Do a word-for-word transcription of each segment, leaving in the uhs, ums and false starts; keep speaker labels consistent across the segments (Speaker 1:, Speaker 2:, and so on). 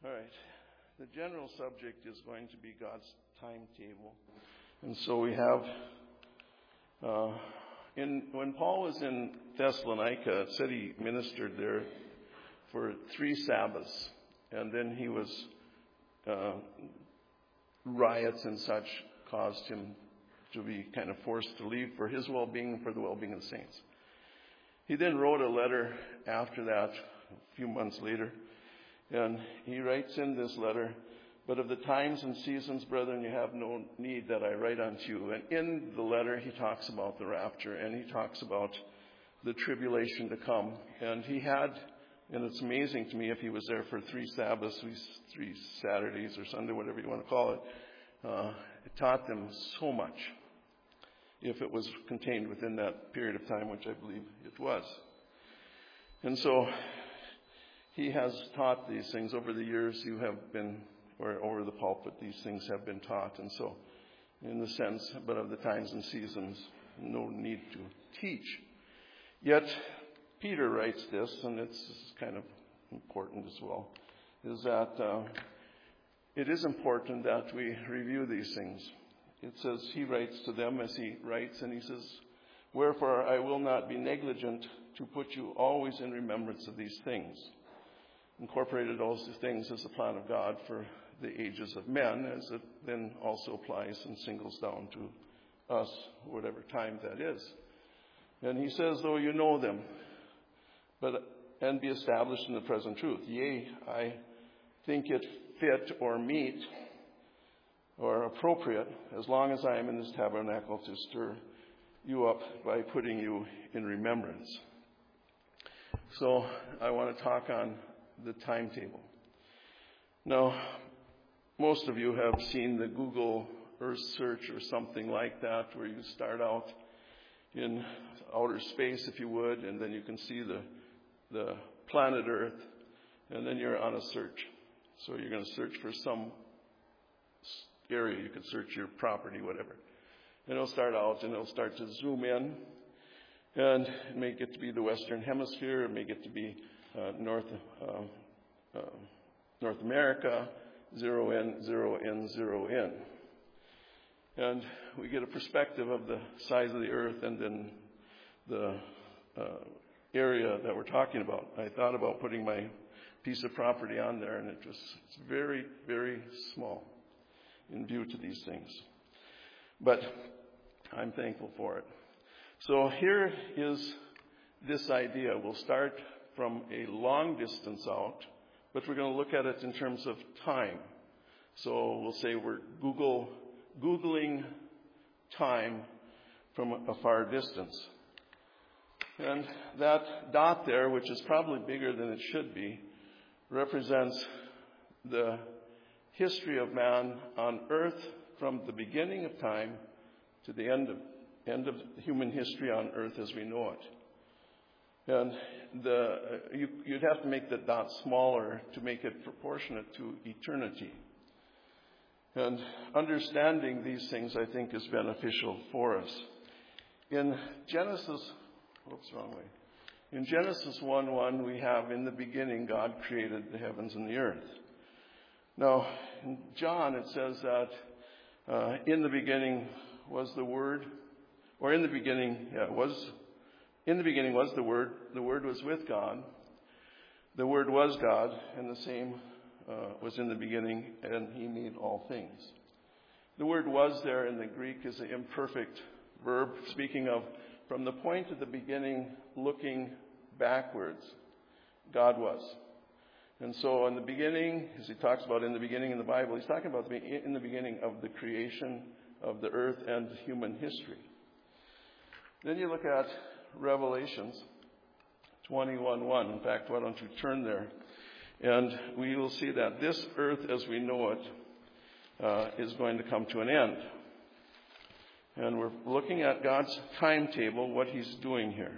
Speaker 1: All right. The general subject is going to be God's timetable. And so we have, uh, in when Paul was in Thessalonica, it said he ministered there for three Sabbaths. And then he was, uh, riots and such caused him to be kind of forced to leave for his well-being, for the well-being of the saints. He then wrote a letter after that, a few months later, and he writes in this letter, "But of the times and seasons, brethren, you have no need that I write unto you." And in the letter, he talks about the rapture, and he talks about the tribulation to come. And he had, and it's amazing to me, if he was there for three Sabbaths, three Saturdays or Sunday, whatever you want to call it, uh, it taught them so much, if it was contained within that period of time, which I believe it was. And so he has taught these things over the years. You have been, or over the pulpit, these things have been taught. And so, in the sense, but of the times and seasons, no need to teach. Yet, Peter writes this, and it's kind of important as well, is that uh, it is important that we review these things. It says, he writes to them as he writes, and he says, "Wherefore I will not be negligent to put you always in remembrance of these things." Incorporated those things as the plan of God for the ages of men, as it then also applies and singles down to us, whatever time that is. And he says, "Though you know them, but and be established in the present truth. Yea, I think it fit or meet or appropriate, as long as I am in this tabernacle, to stir you up by putting you in remembrance." So I want to talk on the timetable. Now, most of you have seen the Google Earth search or something like that, where you start out in outer space, if you would, and then you can see the the planet Earth, and then you're on a search. So you're going to search for some area. You could search your property, whatever. And it'll start out, and it'll start to zoom in, and it may get to be the Western Hemisphere. It may get to be uh, North uh, uh, North America. Zero in, zero in, zero in. And we get a perspective of the size of the Earth and then the uh, area that we're talking about. I thought about putting my piece of property on there, and it just it's very, very small in view to these things. But I'm thankful for it. So here is this idea. We'll start from a long distance out, but we're going to look at it in terms of time. So we'll say we're Google Googling time from a far distance. And that dot there, which is probably bigger than it should be, represents the history of man on earth from the beginning of time to the end of end of human history on earth as we know it. And the you, you'd have to make the dot smaller to make it proportionate to eternity. And understanding these things, I think, is beneficial for us. In Genesis, whoops, wrong way. In Genesis one one, we have, in the beginning, God created the heavens and the earth. Now, in John, it says that uh, in the beginning was the Word, or in the beginning, yeah, was, in the beginning was the Word. The Word was with God. The Word was God, and the same uh, was in the beginning, and He made all things. The word "was" there in the Greek is an imperfect verb, speaking of from the point of the beginning, looking backwards, God was. And so in the beginning, as he talks about in the beginning in the Bible, he's talking about in the beginning of the creation of the earth and human history. Then you look at Revelations twenty-one one. In fact, why don't you turn there? And we will see that this earth as we know it uh, is going to come to an end. And we're looking at God's timetable, what He's doing here.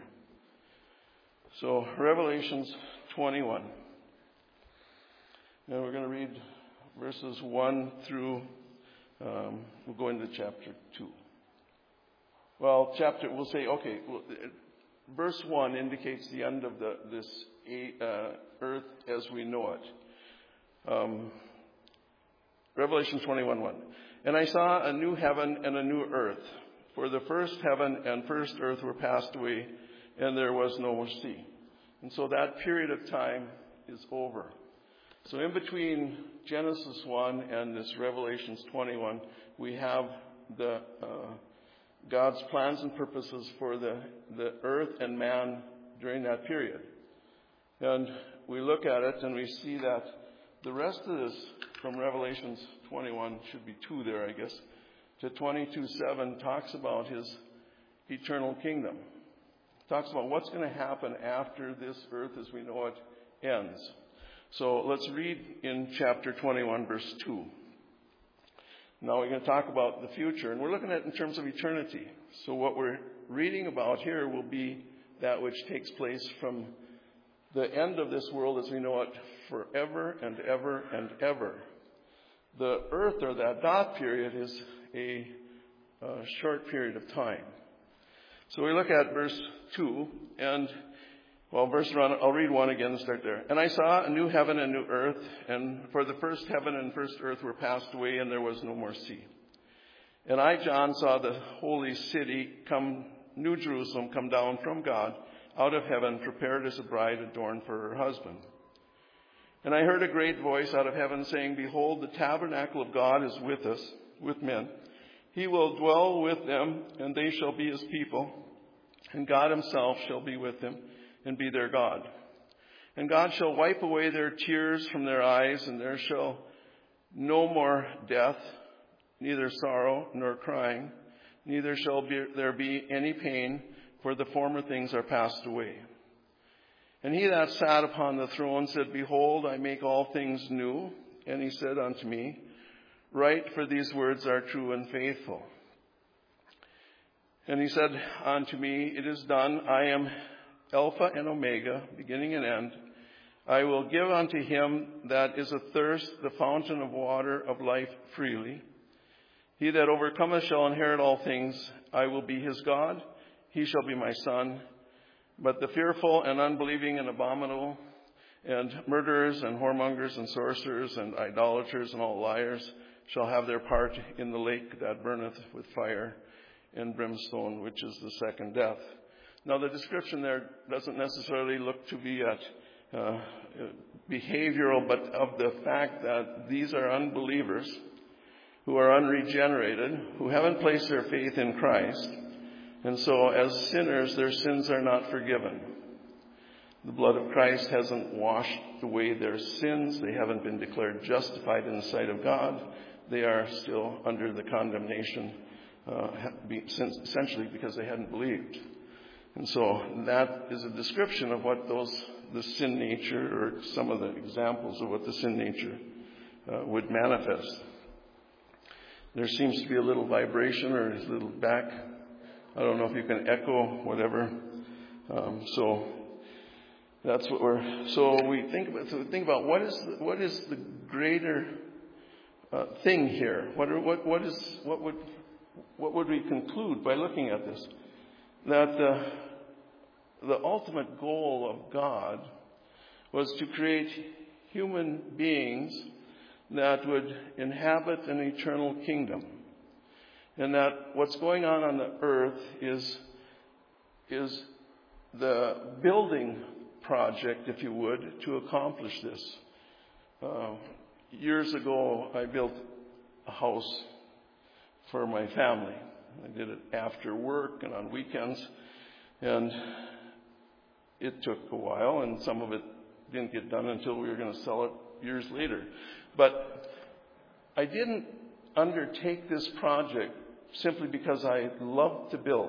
Speaker 1: So, Revelations twenty-one. And we're going to read verses one through, um, we'll go into chapter two. Well, chapter, we'll say, okay, well, verse one indicates the end of the this uh, earth as we know it. Um, Revelation twenty-one one. And I saw a new heaven and a new earth. For the first heaven and first earth were passed away, and there was no more sea. And so that period of time is over. So in between Genesis one and this Revelations twenty-one, we have the uh, God's plans and purposes for the, the earth and man during that period. And we look at it and we see that the rest of this from Revelations twenty-one, should be two there, I guess, to twenty-two seven talks about his eternal kingdom. Talks about what's going to happen after this earth as we know it ends. So let's read in chapter twenty-one, verse two. Now we're going to talk about the future, and we're looking at it in terms of eternity. So what we're reading about here will be that which takes place from the end of this world as we know it forever and ever and ever. The earth, or that dot period, is a, a short period of time. So we look at verse two, and, well, verse one, I'll read one again and start there. And I saw a new heaven and new earth, and for the first heaven and first earth were passed away, and there was no more sea. And I, John, saw the holy city, come, New Jerusalem, come down from God, out of heaven, prepared as a bride adorned for her husband. And I heard a great voice out of heaven saying, Behold, the tabernacle of God is with us, with men. He will dwell with them, and they shall be his people. And God himself shall be with them, and be their God. And God shall wipe away their tears from their eyes, and there shall no more death, neither sorrow nor crying, neither shall be, there be any pain, for the former things are passed away. And he that sat upon the throne said, Behold, I make all things new. And he said unto me, Write, for these words are true and faithful. And he said unto me, It is done. I am Alpha and Omega, beginning and end. I will give unto him that is athirst the fountain of water of life freely. He that overcometh shall inherit all things. I will be his God. He shall be my son. But the fearful and unbelieving and abominable and murderers and whoremongers and sorcerers and idolaters and all liars shall have their part in the lake that burneth with fire and brimstone, which is the second death. Now, the description there doesn't necessarily look to be at uh, behavioral, but of the fact that these are unbelievers who are unregenerated, who haven't placed their faith in Christ. And so, as sinners, their sins are not forgiven. The blood of Christ hasn't washed away their sins. They haven't been declared justified in the sight of God. They are still under the condemnation, uh, essentially because they hadn't believed. And so that is a description of what those, the sin nature, or some of the examples of what the sin nature uh, would manifest. There seems to be a little vibration or a little back. I don't know if you can echo, whatever. Um, so that's what we're. So we think about. So we think about what is the, what is the greater uh, thing here? What are, what what is what would what would we conclude by looking at this? That the the ultimate goal of God was to create human beings that would inhabit an eternal kingdom. And that what's going on on the earth is, is the building project, if you would, to accomplish this. Uh, years ago, I built a house for my family. I did it after work and on weekends. And it took a while, and some of it didn't get done until we were going to sell it years later. But I didn't undertake this project simply because I loved to build.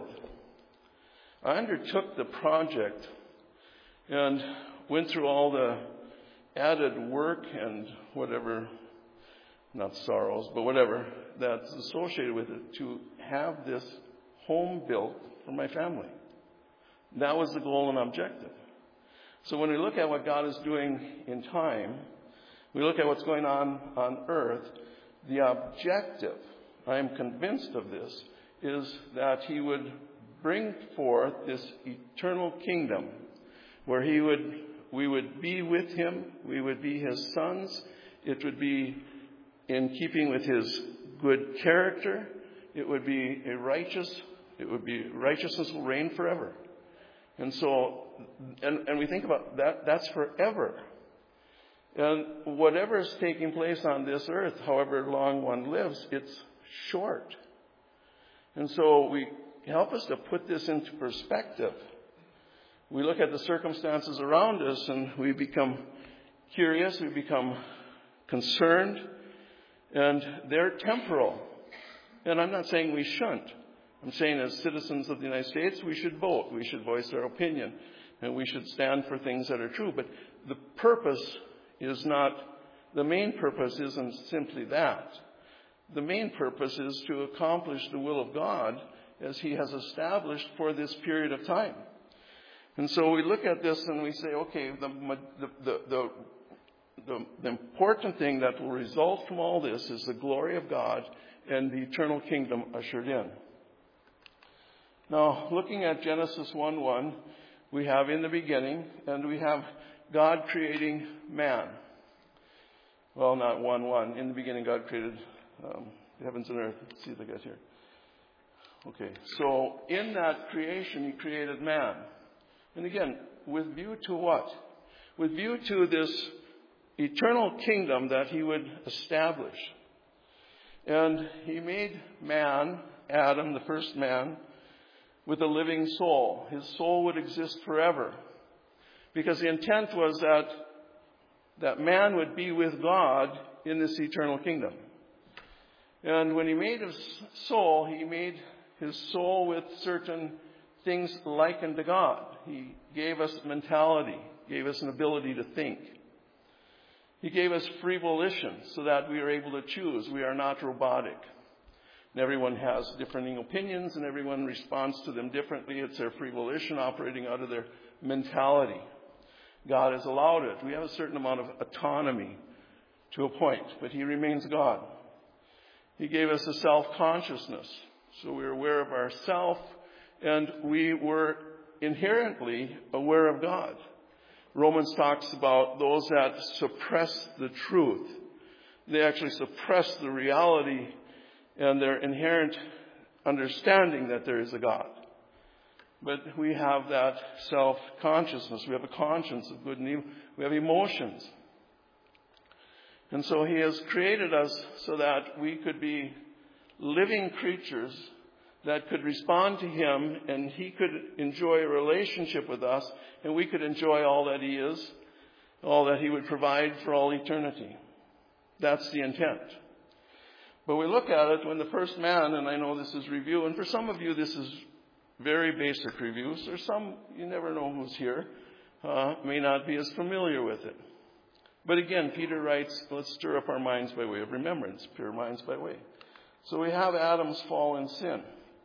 Speaker 1: I undertook the project and went through all the added work and whatever, not sorrows, but whatever that's associated with it to have this home built for my family. That was the goal and objective. So when we look at what God is doing in time, we look at what's going on on earth, the objective, I am convinced of this, is that he would bring forth this eternal kingdom where he would, we would be with him, we would be his sons, It would be in keeping with his good character. It would be a righteous, it would be righteousness will reign forever. And so, and, and we think about that, that's forever. And whatever is taking place on this earth, however long one lives, it's short. And so we help us to put this into perspective. We look at the circumstances around us and we become curious, we become concerned, and they're temporal. And I'm not saying we shouldn't. I'm saying as citizens of the United States, we should vote. We should voice our opinion. And we should stand for things that are true. But the purpose is not, the main purpose isn't simply that. The main purpose is to accomplish the will of God as he has established for this period of time. And so we look at this and we say, okay, the, the, the, the, the, the important thing that will result from all this is the glory of God and the eternal kingdom ushered in. Now, looking at Genesis one one, we have in the beginning, and we have God creating man. Well, not one one. In the beginning, God created um, the heavens and earth. Let's see if I get here. Okay, so in that creation, he created man. And again, with view to what? With view to this eternal kingdom that he would establish. And he made man, Adam, the first man, with a living soul. His soul would exist forever. Because the intent was that, that man would be with God in this eternal kingdom. And when he made his soul, he made his soul with certain things likened to God. He gave us mentality, gave us an ability to think. He gave us free volition so that we are able to choose. We are not robotic. And everyone has differing opinions and everyone responds to them differently. It's their free volition operating out of their mentality. God has allowed it. We have a certain amount of autonomy to a point, but he remains God. He gave us a self-consciousness. So we were aware of ourself and we were inherently aware of God. Romans talks about those that suppress the truth. They actually suppress the reality and their inherent understanding that there is a God. But we have that self-consciousness. We have a conscience of good and evil. We have emotions. And so he has created us so that we could be living creatures that could respond to him, and he could enjoy a relationship with us, and we could enjoy all that he is, all that he would provide for all eternity. That's the intent. But we look at it when the first man, and I know this is review, and for some of you this is very basic reviews, or some, you never know who's here, uh, may not be as familiar with it. But again, Peter writes, let's stir up our minds by way of remembrance, pure minds by way. So we have Adam's fall in sin.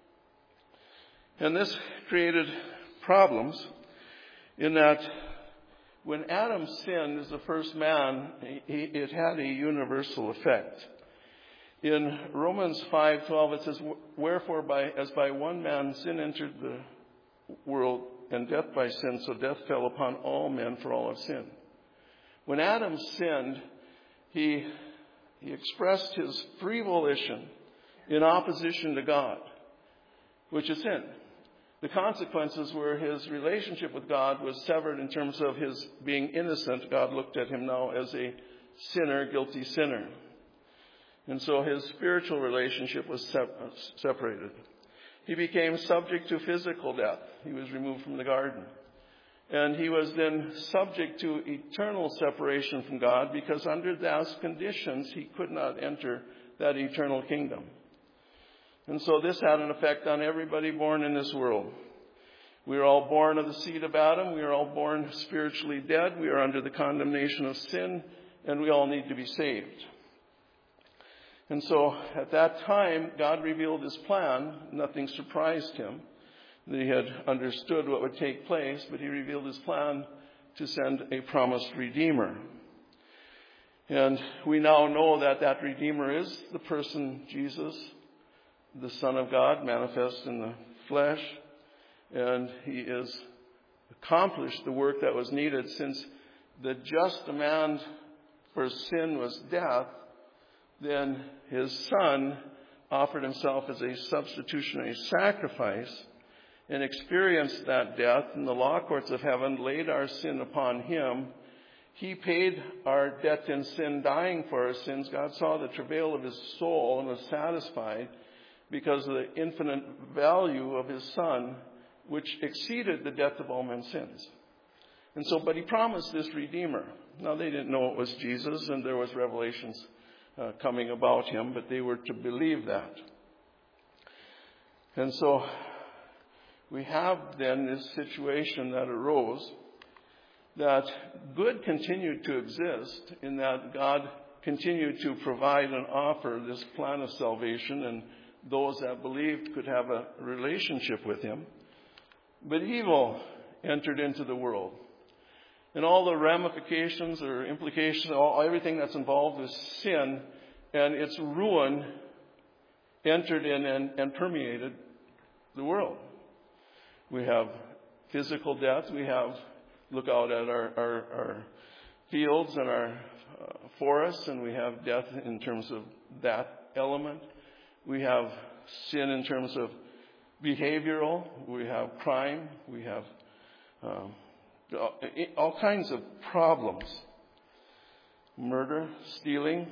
Speaker 1: And this created problems in that when Adam sinned as the first man, it had a universal effect. In Romans five twelve, it says, wherefore, by, as by one man sin entered the world, and death by sin, so death fell upon all men, for all have sinned. When Adam sinned, he, he expressed his free volition in opposition to God, which is sin. The consequences were his relationship with God was severed in terms of his being innocent. God looked at him now as a sinner, guilty sinner. And so his spiritual relationship was separated. He became subject to physical death. He was removed from the garden. And he was then subject to eternal separation from God because under those conditions he could not enter that eternal kingdom. And so this had an effect on everybody born in this world. We are all born of the seed of Adam. We are all born spiritually dead. We are under the condemnation of sin, and we all need to be saved. And so at that time, God revealed his plan. Nothing surprised him. He had understood what would take place, but he revealed his plan to send a promised Redeemer. And we now know that that Redeemer is the person Jesus, the Son of God, manifest in the flesh. And he has accomplished the work that was needed, since the just demand for sin was death, then his Son offered himself as a substitutionary sacrifice and experienced that death, and the law courts of heaven laid our sin upon him. He paid our debt in sin, dying for our sins. God saw the travail of his soul and was satisfied because of the infinite value of his Son, which exceeded the debt of all men's sins. And so, but he promised this Redeemer. Now, they didn't know it was Jesus, and there was revelations uh, coming about him, but they were to believe that. And so, we have then this situation that arose, that good continued to exist in that God continued to provide and offer this plan of salvation, and those that believed could have a relationship with him. But evil entered into the world. And all the ramifications or implications, all, everything that's involved with sin and its ruin entered in and, and permeated the world. We have physical death. We have, look out at our, our, our fields and our uh, forests, and we have death in terms of that element. We have sin in terms of behavioral. We have crime. We have um, all kinds of problems. Murder, stealing.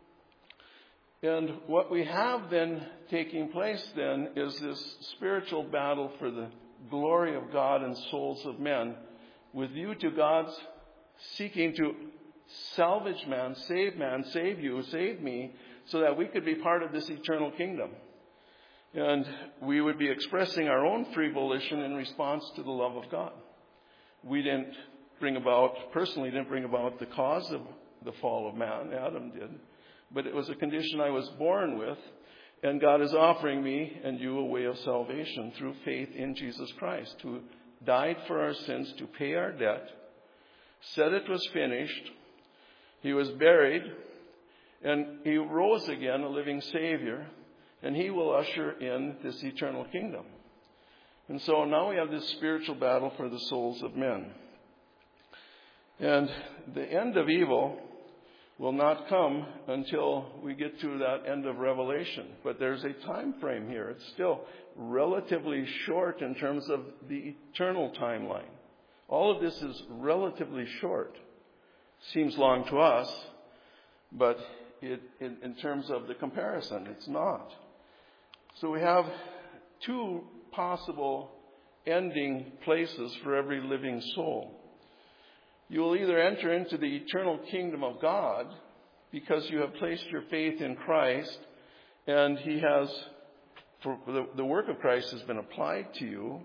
Speaker 1: And what we have then taking place then is this spiritual battle for the glory of God and souls of men, with you to God's seeking to salvage man, save man, save you, save me, so that we could be part of this eternal kingdom. And we would be expressing our own free volition in response to the love of God. We didn't bring about, personally didn't bring about the cause of the fall of man. Adam did. But it was a condition I was born with. And God is offering me and you a way of salvation through faith in Jesus Christ, who died for our sins to pay our debt, said it was finished. He was buried, and he rose again, a living Savior, and he will usher in this eternal kingdom. And so now we have this spiritual battle for the souls of men. And the end of evil will not come until we get to that end of Revelation. But there's a time frame here. It's still relatively short in terms of the eternal timeline. All of this is relatively short. Seems long to us, but it, in, in terms of the comparison, it's not. So we have two possible ending places for every living soul. You will either enter into the eternal kingdom of God because you have placed your faith in Christ, and he has, for the, the work of Christ has been applied to you,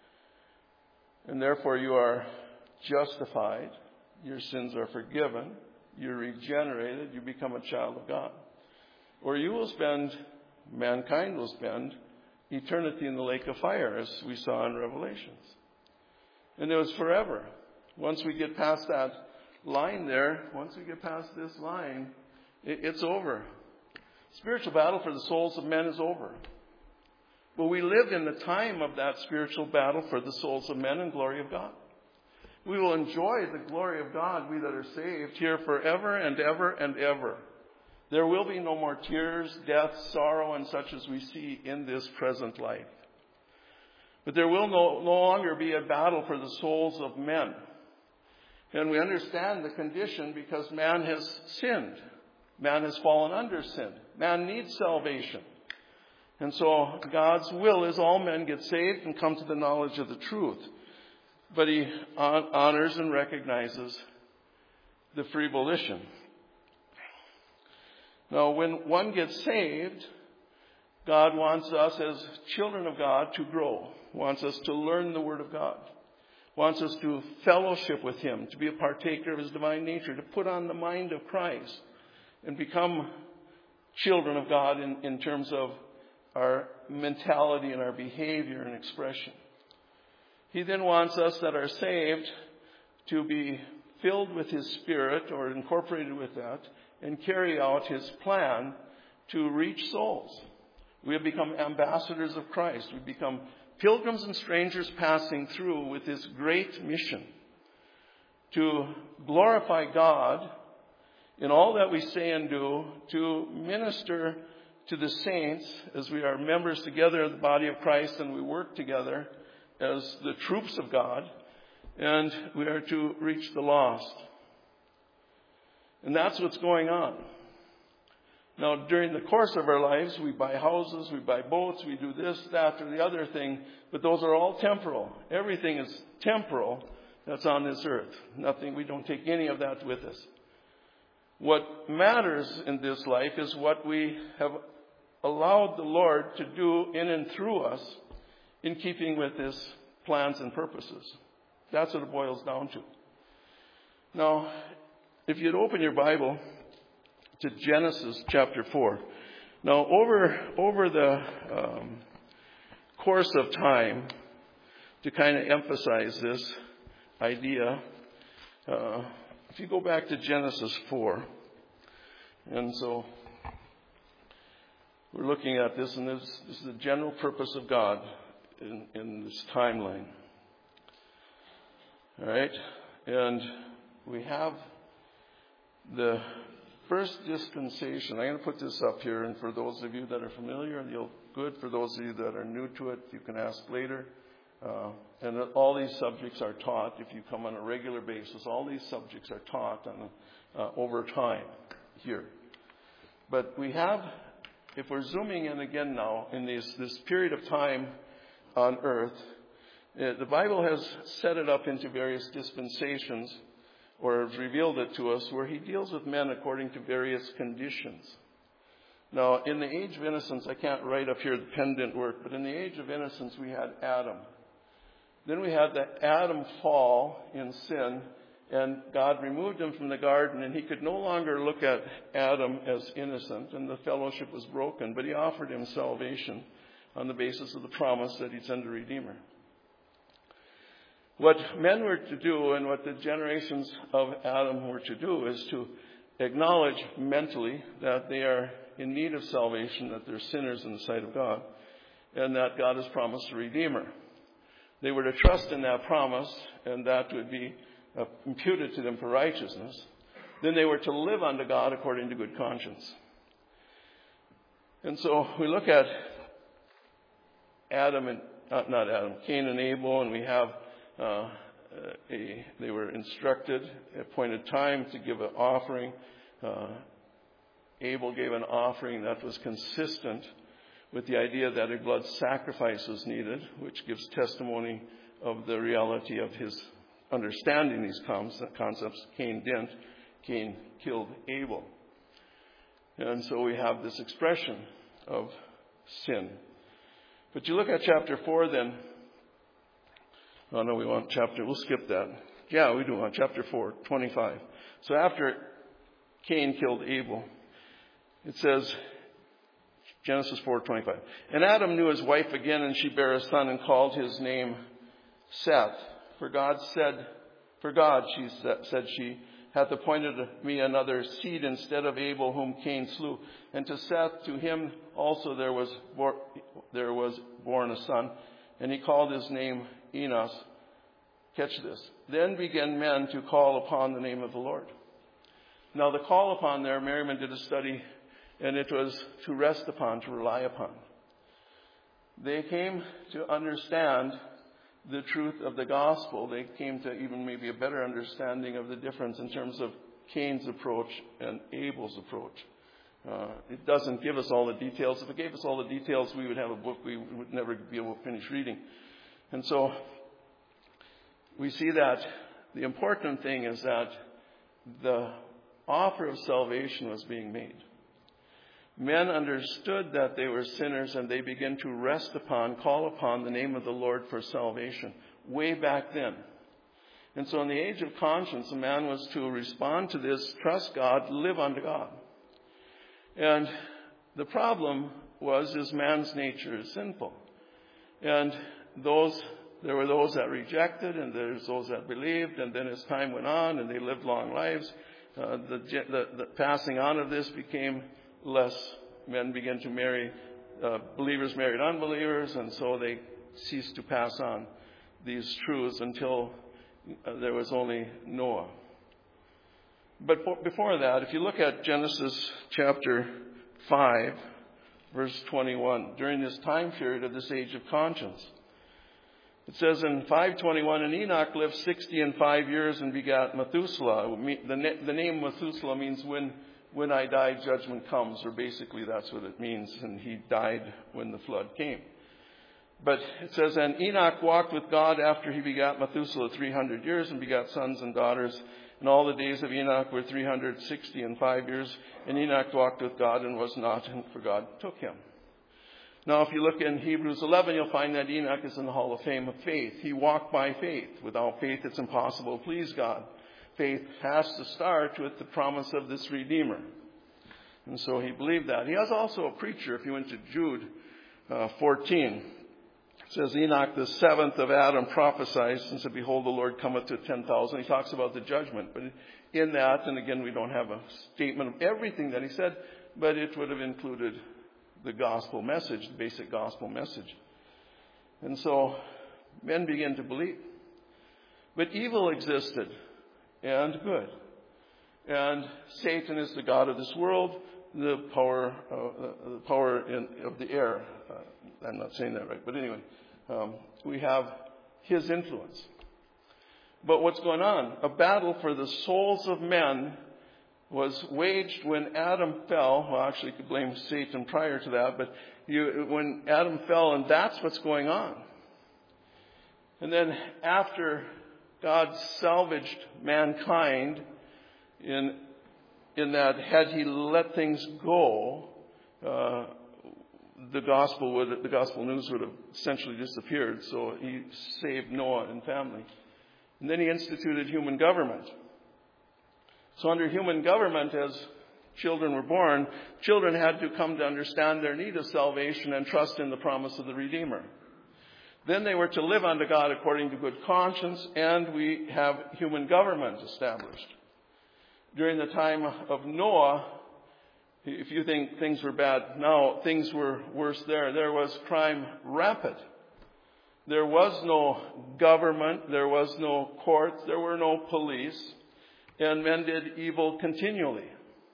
Speaker 1: and therefore you are justified, your sins are forgiven, you're regenerated, you become a child of God. Or you will spend, mankind will spend, eternity in the lake of fire, as we saw in Revelations. And it was forever. Once we get past that line there, once we get past this line, it, it's over. Spiritual battle for the souls of men is over. But we live in the time of that spiritual battle for the souls of men and glory of God. We will enjoy the glory of God, we that are saved, here forever and ever and ever. There will be no more tears, death, sorrow, and such as we see in this present life. But there will no, no longer be a battle for the souls of men. And we understand the condition because man has sinned. Man has fallen under sin. Man needs salvation. And so God's will is all men get saved and come to the knowledge of the truth. But he honors and recognizes the free volition. Now, when one gets saved, God wants us as children of God to grow, wants us to learn the Word of God, wants us to fellowship with him, to be a partaker of his divine nature, to put on the mind of Christ and become children of God in, in terms of our mentality and our behavior and expression. He then wants us that are saved to be filled with his Spirit or incorporated with that and carry out his plan to reach souls. We have become ambassadors of Christ. We become pilgrims and strangers passing through with this great mission to glorify God in all that we say and do to minister to the saints as we are members together of the body of Christ and we work together as the troops of God, and we are to reach the lost. And that's what's going on. Now, during the course of our lives, we buy houses, we buy boats, we do this, that, or the other thing, but those are all temporal. Everything is temporal that's on this earth. Nothing, we don't take any of that with us. What matters in this life is what we have allowed the Lord to do in and through us in keeping with His plans and purposes. That's what it boils down to. Now, if you'd open your Bible to Genesis chapter four. Now, over, over the um, course of time, to kind of emphasize this idea, uh, if you go back to Genesis four, and so we're looking at this, and this, this is the general purpose of God in, in this timeline. All right? And we have the first dispensation. I'm going to put this up here, and for those of you that are familiar, you'll good. For those of you that are new to it, you can ask later. Uh, and all these subjects are taught, if you come on a regular basis, all these subjects are taught on, uh, over time here. But we have, if we're zooming in again now, in this, this period of time on earth, uh, the Bible has set it up into various dispensations, or has revealed it to us, where He deals with men according to various conditions. Now, in the age of innocence, I can't write up here the pen didn't work, but in the age of innocence, we had Adam. Then we had the Adam fall in sin, and God removed him from the garden, and He could no longer look at Adam as innocent, and the fellowship was broken, but He offered him salvation on the basis of the promise that He'd send a Redeemer. What men were to do, and what the generations of Adam were to do, is to acknowledge mentally that they are in need of salvation, that they're sinners in the sight of God, and that God has promised a Redeemer. They were to trust in that promise, and that would be uh, imputed to them for righteousness. Then they were to live unto God according to good conscience. And so we look at Adam and, uh, not Adam, Cain and Abel, and we have uh, a, they were instructed, appointed time to give an offering. Uh, Abel gave an offering that was consistent with the idea that a blood sacrifice was needed, which gives testimony of the reality of his understanding these concepts. Cain didn't. Cain killed Abel. And so we have this expression of sin. But you look at chapter four then. Oh no, we want chapter, we'll skip that. Yeah, we do want chapter four, twenty-five. So after Cain killed Abel, it says, Genesis four twenty-five. And Adam knew his wife again, and she bare a son and called his name Seth. For God said, for God, she said she, hath appointed me another seed instead of Abel, whom Cain slew. And to Seth, to him also there was bor- there was born a son, and he called his name Enos. Catch this. Then began men to call upon the name of the Lord. Now the call upon there, Merriman did a study, and it was to rest upon, to rely upon. They came to understand the truth of the gospel. They came to even maybe a better understanding of the difference in terms of Cain's approach and Abel's approach. Uh, it doesn't give us all the details. If it gave us all the details, we would have a book we would never be able to finish reading. And so we see that the important thing is that the offer of salvation was being made. Men understood that they were sinners, and they began to rest upon, call upon the name of the Lord for salvation way back then. And so in the age of conscience, a man was to respond to this, trust God, live unto God. And the problem was, is man's nature is sinful. And those, there were those that rejected, and there's those that believed, and then as time went on and they lived long lives, uh, the, the, the passing on of this became less. Men began to marry, uh, believers married unbelievers, and so they ceased to pass on these truths until uh, there was only Noah. But for, before that, if you look at Genesis chapter five, verse twenty-one, during this time period of this age of conscience, it says in five twenty-one, and Enoch lived sixty and five years and begat Methuselah. The, the name Methuselah means when, when I die, judgment comes, or basically that's what it means. And he died when the flood came. But it says, and Enoch walked with God after he begat Methuselah three hundred years and begat sons and daughters. And all the days of Enoch were three hundred sixty and five years. And Enoch walked with God and was not, and for God took him. Now, if you look in Hebrews eleven, you'll find that Enoch is in the Hall of Fame of faith. He walked by faith. Without faith, it's impossible to please God. Faith has to start with the promise of this Redeemer. And so he believed that. He was also a preacher. If you went to Jude uh, fourteen, it says, Enoch, the seventh of Adam, prophesied and said, behold, the Lord cometh to ten thousand. He talks about the judgment. But in that, and again, we don't have a statement of everything that he said, but it would have included the gospel message, the basic gospel message. And so men began to believe. But evil existed, and good. And Satan is the god of this world, the power, uh, the power in, of the air. Uh, I'm not saying that right, but anyway, um, we have his influence. But what's going on? A battle for the souls of men was waged when Adam fell. Well, actually, you could blame Satan prior to that, but you, when Adam fell, and that's what's going on. And then after God salvaged mankind, in in that had he let things go, uh, the gospel would the gospel news would have essentially disappeared. So he saved Noah and family, and then he instituted human government. So under human government, as children were born, children had to come to understand their need of salvation and trust in the promise of the Redeemer. Then they were to live unto God according to good conscience, and we have human government established. During the time of Noah, if you think things were bad now, things were worse there. There was crime rampant. There was no government. There was no courts. There were no police. And men did evil continually.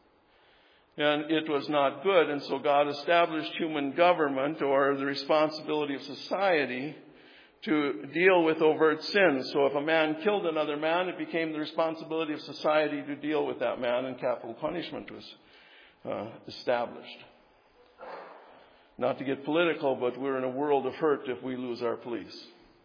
Speaker 1: And it was not good. And so God established human government, or the responsibility of society, to deal with overt sins. So if a man killed another man, it became the responsibility of society to deal with that man, and capital punishment was uh, established. Not to get political, but we're in a world of hurt if we lose our police.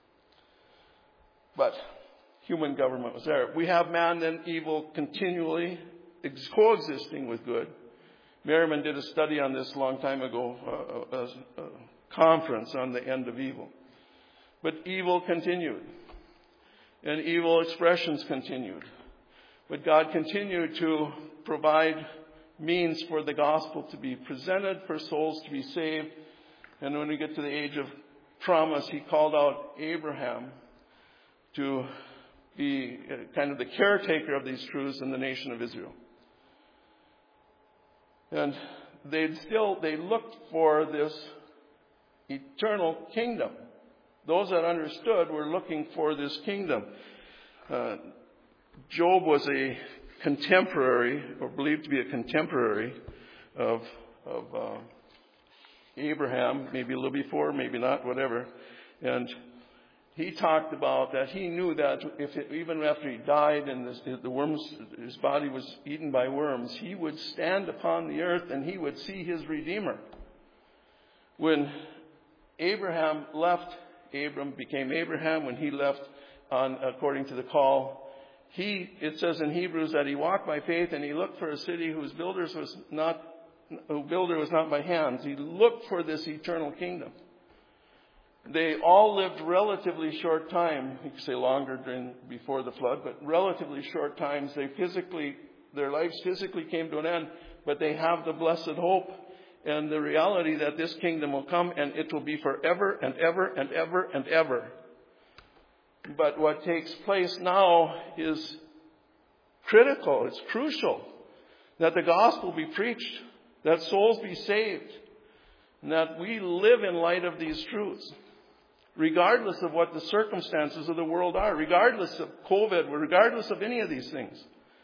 Speaker 1: But human government was there. We have man and evil continually coexisting with good. Merriman did a study on this a long time ago, uh, a, a conference on the end of evil. But evil continued, and evil expressions continued. But God continued to provide means for the gospel to be presented, for souls to be saved. And when we get to the age of promise, he called out Abraham to be kind of the caretaker of these truths in the nation of Israel. And they still, they looked for this eternal kingdom. Those that understood were looking for this kingdom. Uh, Job was a contemporary, or believed to be a contemporary of, of uh, Abraham, maybe a little before, maybe not, whatever. And he talked about that he knew that if it, even after he died and the, the worms, his body was eaten by worms, he would stand upon the earth and he would see his Redeemer. When Abraham left, Abram became Abraham. When he left on according to the call, he, it says in Hebrews that he walked by faith and he looked for a city whose builders was not, whose builder was not by hands. He looked for this eternal kingdom. They all lived relatively short time. You could say longer during, before the flood, but relatively short times. They physically, their lives physically came to an end, but they have the blessed hope and the reality that this kingdom will come and it will be forever and ever and ever and ever. But what takes place now is critical. It's crucial that the gospel be preached, that souls be saved, and that we live in light of these truths, regardless of what the circumstances of the world are, regardless of COVID, regardless of any of these things.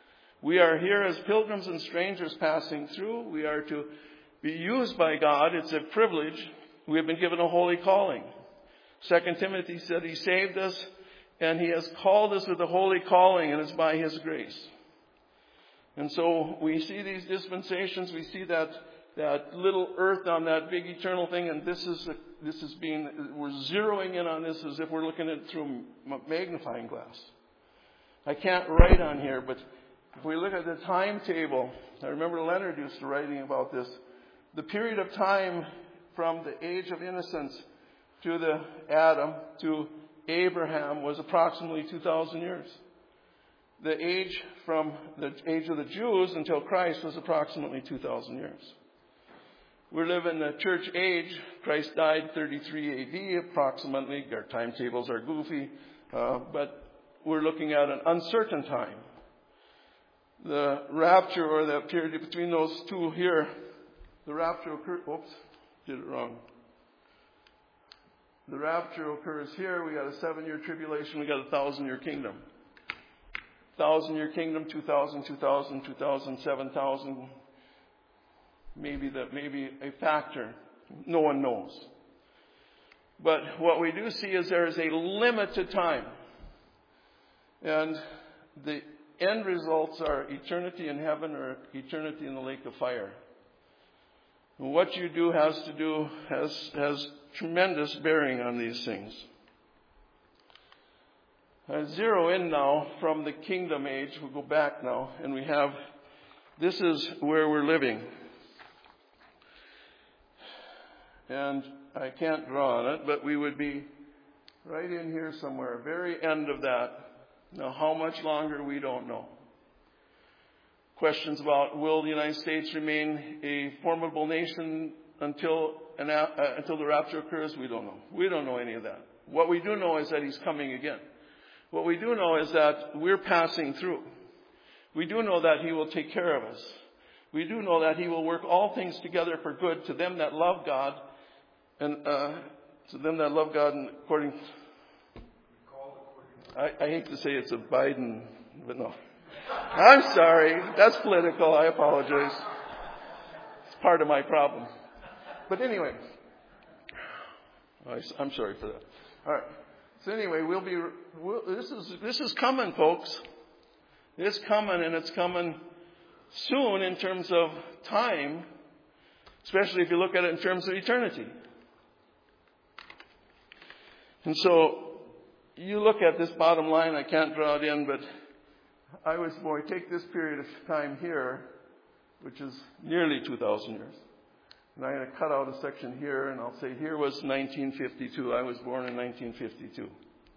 Speaker 1: We are here as pilgrims and strangers passing through. We are to be used by God. It's a privilege. We have been given a holy calling. Second Timothy said he saved us and he has called us with a holy calling, and it's by his grace. And so we see these dispensations. We see that that little earth on that big eternal thing, and this is a, this is being, we're zeroing in on this as if we're looking at it through a magnifying glass. I can't write on here, but if we look at the timetable, I remember Leonard used to writing about this. The period of time from the age of innocence to the Adam to Abraham was approximately two thousand years. The age from the age of the Jews until Christ was approximately two thousand years. We live in the church age. Christ died thirty-three A D approximately. Our timetables are goofy, uh, but we're looking at an uncertain time. The rapture, or the period between those two here, the rapture occurs, oops, did it wrong. The rapture occurs here. We got a seven-year tribulation. We got a thousand-year kingdom. Thousand-year kingdom, two thousand, two thousand, two thousand, seven thousand. Maybe that, maybe a factor. No one knows. But what we do see is there is a limited time. And the end results are eternity in heaven or eternity in the lake of fire. And what you do has to do, has, has tremendous bearing on these things. I zero in now from the kingdom age. We'll go back now, and we have, this is where we're living. And I can't draw on it, but we would be right in here somewhere, very end of that. Now, how much longer, we don't know. Questions about, will the United States remain a formidable nation until an, uh, until the rapture occurs? We don't know. We don't know any of that. What we do know is that he's coming again. What we do know is that we're passing through. We do know that he will take care of us. We do know that he will work all things together for good to them that love God, and uh, to them that love God, and according. I, I hate to say it's a Biden, but no. I'm sorry. That's political. I apologize. It's part of my problem. But anyway, I, I'm sorry for that. All right. So anyway, we'll be. We'll, this is this is coming, folks. It's coming, and it's coming soon in terms of time, especially if you look at it in terms of eternity. And so you look at this bottom line. I can't draw it in, but I was boy. Take this period of time here, which is nearly two thousand years. And I'm going to cut out a section here, and I'll say here was nineteen fifty-two. I was born in nineteen fifty-two.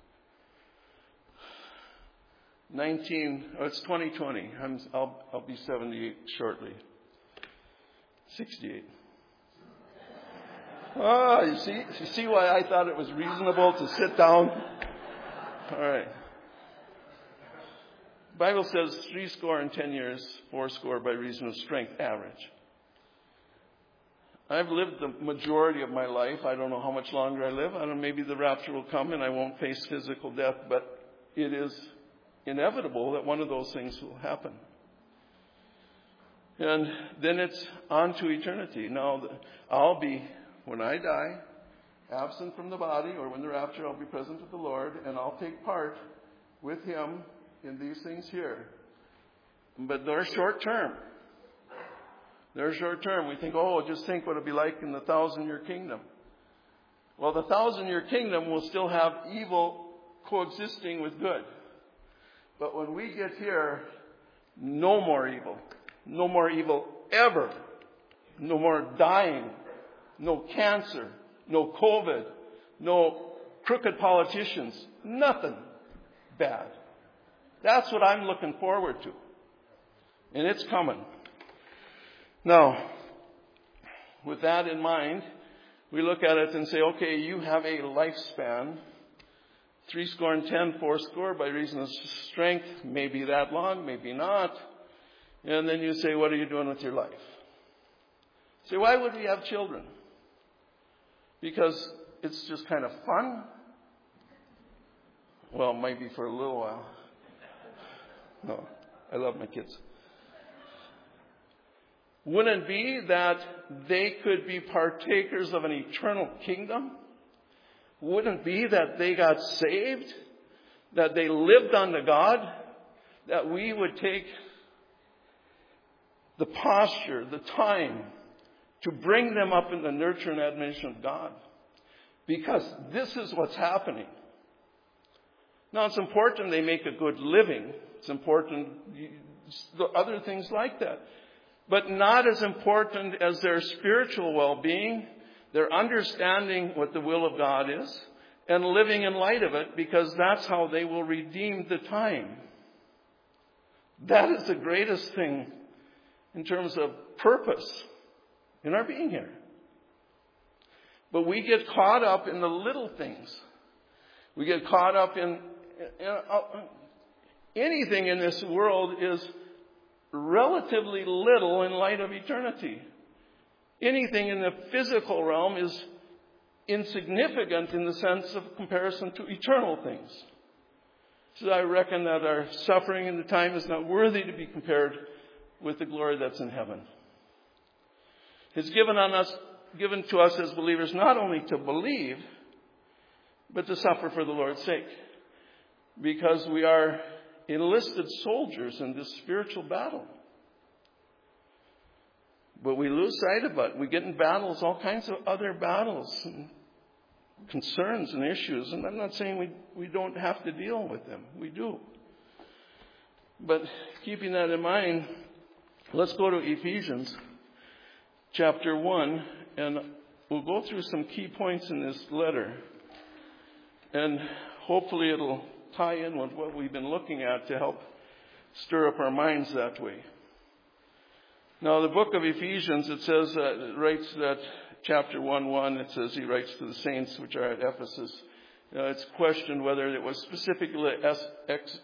Speaker 1: nineteen, oh, it's twenty twenty. I'm, I'll, I'll be seventy-eight shortly. sixty-eight. Ah, you see, you see why I thought it was reasonable to sit down? All right. The Bible says three score and ten years, four score by reason of strength, average. I've lived the majority of my life. I don't know how much longer I live. I don't know, maybe the rapture will come and I won't face physical death, but it is inevitable that one of those things will happen. And then it's on to eternity. Now, I'll be, when I die, absent from the body, or when the rapture, I'll be present with the Lord, and I'll take part with him in these things here. But they're short term. They're short term. We think, oh, just think what it'll be like in the thousand-year kingdom. Well, the thousand-year kingdom will still have evil coexisting with good. But when we get here, no more evil. No more evil ever. No more dying. No cancer. No COVID. No crooked politicians. Nothing bad. That's what I'm looking forward to. And it's coming. Now, with that in mind, we look at it and say, okay, you have a lifespan. Three score and ten, four score by reason of strength. Maybe that long, maybe not. And then you say, what are you doing with your life? Say, why would we have children? Because it's just kind of fun? Well, maybe for a little while. No, I love my kids. Wouldn't it be that they could be partakers of an eternal kingdom? Wouldn't it be that they got saved? That they lived unto God? That we would take the posture, the time to bring them up in the nurture and admonition of God? Because this is what's happening. Now, it's important they make a good living. It's important other things like that. But not as important as their spiritual well-being, their understanding what the will of God is, and living in light of it, because that's how they will redeem the time. That is the greatest thing in terms of purpose in our being here. But we get caught up in the little things. We get caught up in, in uh, anything in this world is relatively little in light of eternity. Anything in the physical realm is insignificant in the sense of comparison to eternal things. So I reckon that our suffering in the time is not worthy to be compared with the glory that's in heaven. It's given on us, given to us as believers not only to believe, but to suffer for the Lord's sake. Because we are enlisted soldiers in this spiritual battle. But we lose sight of it. We get in battles, all kinds of other battles and concerns and issues. And I'm not saying we, we don't have to deal with them. We do. But keeping that in mind, let's go to Ephesians chapter one. And we'll go through some key points in this letter. And hopefully it'll tie in with what we've been looking at to help stir up our minds that way. Now, the book of Ephesians, it says, uh, it writes that chapter one, one, it says he writes to the saints which are at Ephesus. Uh, it's questioned whether it was specifically, ex, ex,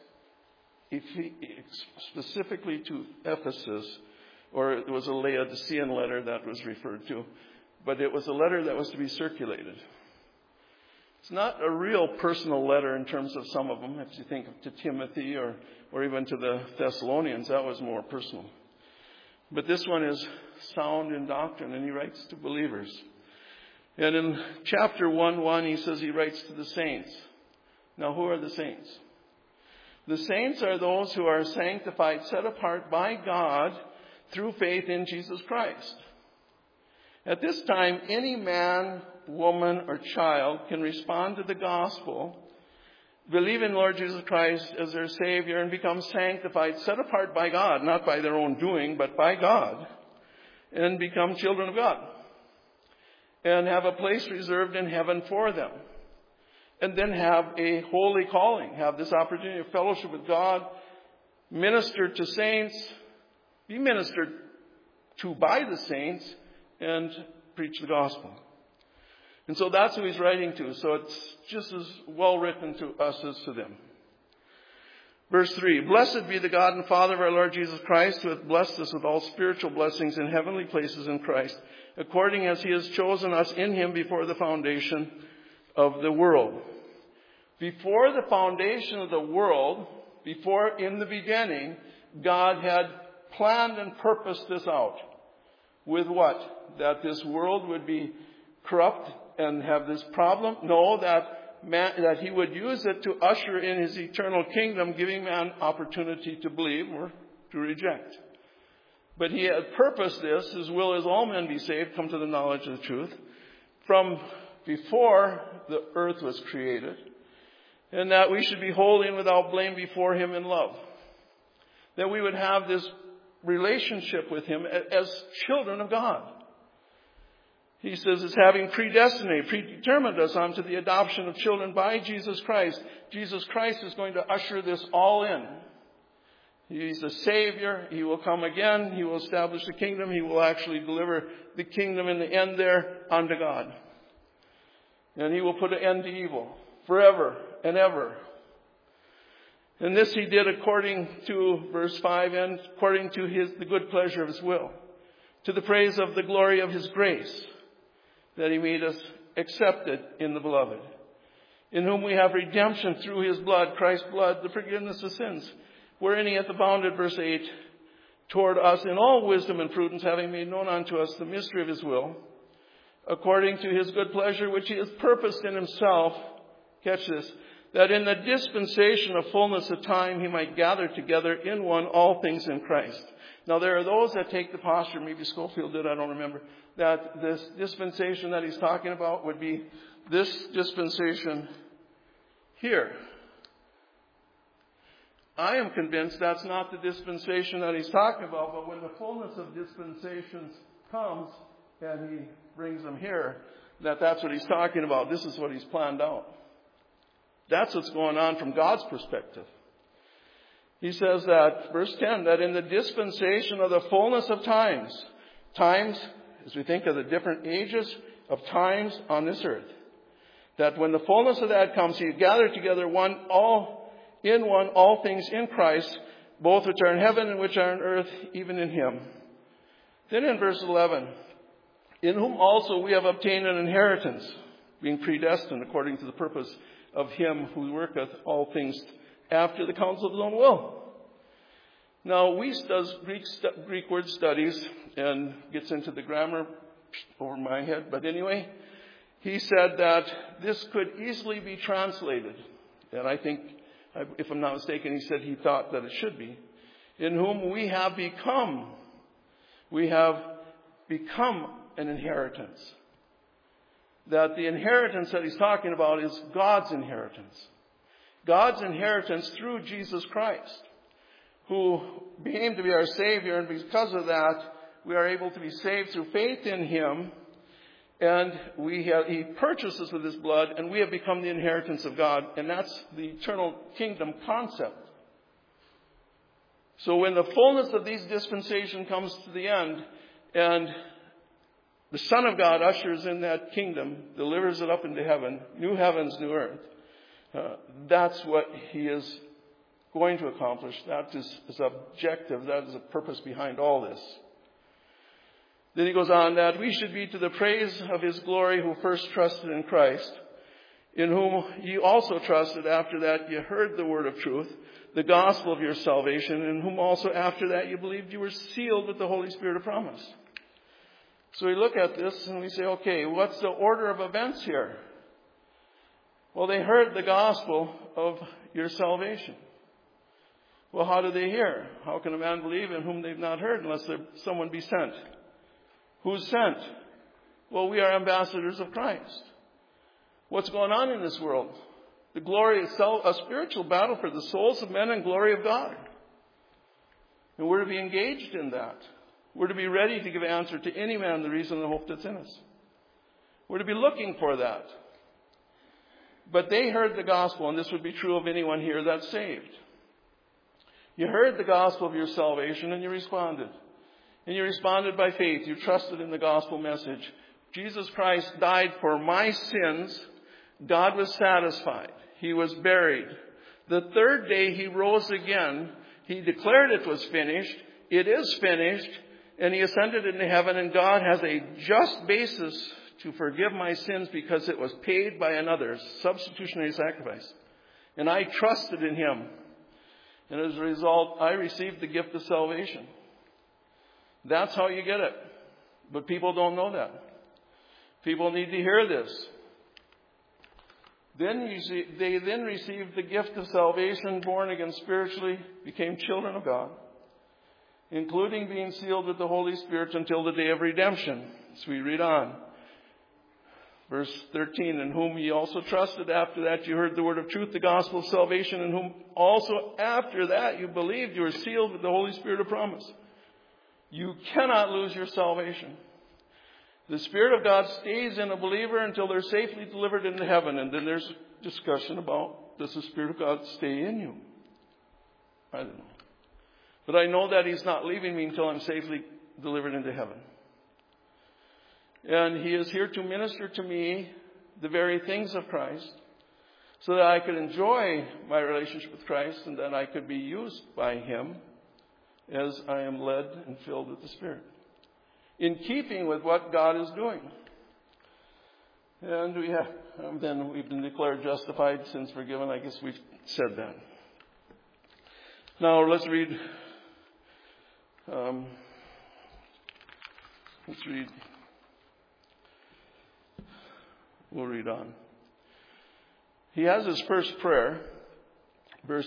Speaker 1: specifically to Ephesus, or it was a Laodicean letter that was referred to. But it was a letter that was to be circulated. It's not a real personal letter in terms of some of them. If you think of to Timothy or, or even to the Thessalonians, that was more personal. But this one is sound in doctrine, and he writes to believers. And in chapter one, one, he says he writes to the saints. Now, who are the saints? The saints are those who are sanctified, set apart by God through faith in Jesus Christ. At this time, any man, woman, or child can respond to the gospel, believe in Lord Jesus Christ as their Savior, and become sanctified, set apart by God, not by their own doing, but by God, and become children of God, and have a place reserved in heaven for them, and then have a holy calling, have this opportunity of fellowship with God, minister to saints, be ministered to by the saints, and preach the gospel. And so that's who he's writing to. So it's just as well written to us as to them. Verse three, blessed be the God and Father of our Lord Jesus Christ, who hath blessed us with all spiritual blessings in heavenly places in Christ, according as he has chosen us in him before the foundation of the world. Before the foundation of the world, before in the beginning, God had planned and purposed this out. With what? That this world would be corrupt and have this problem? No, that man, that he would use it to usher in his eternal kingdom, giving man opportunity to believe or to reject. But he had purposed this, his will is all men be saved, come to the knowledge of the truth, from before the earth was created, and that we should be holy and without blame before him in love. That we would have this relationship with him as children of God. He says it's having predestinated, predetermined us unto the adoption of children by Jesus Christ. Jesus Christ is going to usher this all in. He's the Savior. He will come again. He will establish the kingdom. He will actually deliver the kingdom in the end there unto God. And he will put an end to evil forever and ever. And this he did according to, verse five, and according to his the good pleasure of his will, to the praise of the glory of his grace, that he made us accepted in the beloved, in whom we have redemption through his blood, Christ's blood, the forgiveness of sins, wherein he hath abounded, verse eight, toward us in all wisdom and prudence, having made known unto us the mystery of his will, according to his good pleasure, which he has purposed in himself, catch this, that in the dispensation of fullness of time he might gather together in one all things in Christ. Now there are those that take the posture, maybe Schofield did, I don't remember, that this dispensation that he's talking about would be this dispensation here. I am convinced that's not the dispensation that he's talking about, but when the fullness of dispensations comes and he brings them here, that that's what he's talking about. This is what he's planned out. That's what's going on from God's perspective. He says that, verse ten, that in the dispensation of the fullness of times, times, as we think of the different ages of times on this earth, that when the fullness of that comes, he gather together one, all, in one, all things in Christ, both which are in heaven and which are on earth, even in him. Then in verse eleven, in whom also we have obtained an inheritance, being predestined according to the purpose of him who worketh all things after the counsel of his own will. Now, Weiss does Greek, stu- Greek word studies and gets into the grammar over my head. But anyway, he said that this could easily be translated. And I think, if I'm not mistaken, he said he thought that it should be. In whom we have become, we have become an inheritance. That the inheritance that he's talking about is God's inheritance. God's inheritance through Jesus Christ, who became to be our Savior, and because of that, we are able to be saved through faith in him, and we have, he purchases with his blood, and we have become the inheritance of God, and that's the eternal kingdom concept. So when the fullness of these dispensation comes to the end, and the Son of God ushers in that kingdom, delivers it up into heaven, new heavens, new earth, uh, that's what he is going to accomplish. That is his objective. That is the purpose behind all this. Then he goes on that we should be to the praise of his glory who first trusted in Christ, in whom ye also trusted after that ye heard the word of truth, the gospel of your salvation, in whom also after that you believed you were sealed with the Holy Spirit of promise. So we look at this and we say, okay, what's the order of events here? Well, they heard the gospel of your salvation. Well, how do they hear? How can a man believe in whom they've not heard unless someone be sent? Who's sent? Well, we are ambassadors of Christ. What's going on in this world? The glory itself, a spiritual battle for the souls of men and glory of God. And we're to be engaged in that. We're to be ready to give answer to any man the reason and the hope that's in us. We're to be looking for that. But they heard the gospel, and this would be true of anyone here that's saved. You heard the gospel of your salvation and you responded. And you responded by faith. You trusted in the gospel message. Jesus Christ died for my sins. God was satisfied. He was buried. The third day he rose again. He declared it was finished. It is finished. And he ascended into heaven, and God has a just basis to forgive my sins because it was paid by another, substitutionary sacrifice. And I trusted in him. And as a result, I received the gift of salvation. That's how you get it. But people don't know that. People need to hear this. Then you see, they then received the gift of salvation, born again spiritually, became children of God, including being sealed with the Holy Spirit until the day of redemption. So we read on. Verse thirteen, in whom ye also trusted after that you heard the word of truth, the gospel of salvation, in whom also after that you believed, you were sealed with the Holy Spirit of promise. You cannot lose your salvation. The Spirit of God stays in a believer until they're safely delivered into heaven. And then there's discussion about, does the Spirit of God stay in you? I don't know. But I know that he's not leaving me until I'm safely delivered into heaven. And he is here to minister to me the very things of Christ so that I could enjoy my relationship with Christ and that I could be used by him as I am led and filled with the Spirit, in keeping with what God is doing. And we have, um, then we've been declared justified, sins forgiven. I guess we've said that. Now let's read Um, let's read. We'll read on. He has his first prayer, verse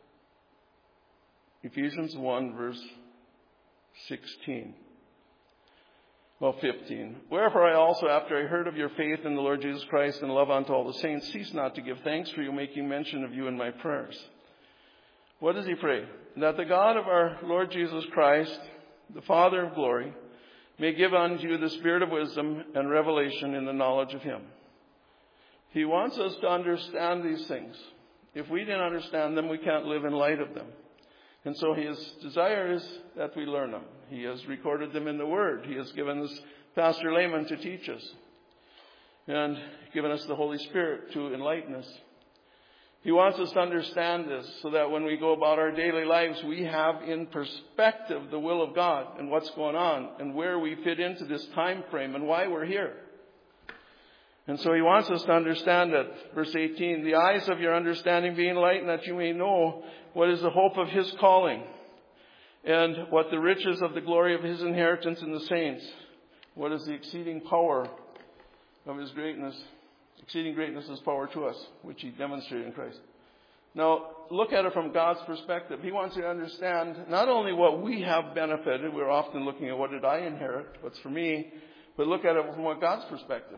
Speaker 1: Ephesians one, verse sixteen. Well, fifteen. Wherefore I also, after I heard of your faith in the Lord Jesus Christ and love unto all the saints, cease not to give thanks for you, making mention of you in my prayers. What does he pray? That the God of our Lord Jesus Christ, the Father of glory, may give unto you the spirit of wisdom and revelation in the knowledge of him. He wants us to understand these things. If we didn't understand them, we can't live in light of them. And so his desire is that we learn them. He has recorded them in the Word. He has given us Pastor Lehman to teach us. And given us the Holy Spirit to enlighten us. He wants us to understand this so that when we go about our daily lives, we have in perspective the will of God and what's going on and where we fit into this time frame and why we're here. And so he wants us to understand that. Verse eighteen, the eyes of your understanding be enlightened, that you may know what is the hope of his calling, and what the riches of the glory of his inheritance in the saints. What is the exceeding power of his greatness, exceeding greatness of his power to us, which he demonstrated in Christ. Now, look at it from God's perspective. He wants you to understand not only what we have benefited. We're often looking at what did I inherit, what's for me, but look at it from what God's perspective.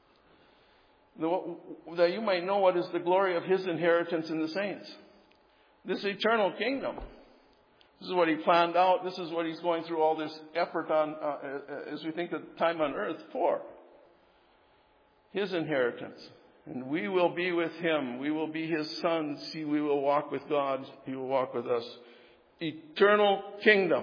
Speaker 1: That you might know what is the glory of his inheritance in the saints. This eternal kingdom. This is what he planned out. This is what he's going through all this effort on, uh, as we think of time on earth for. His inheritance. And we will be with him. We will be his sons. See, we will walk with God. He will walk with us. Eternal kingdom.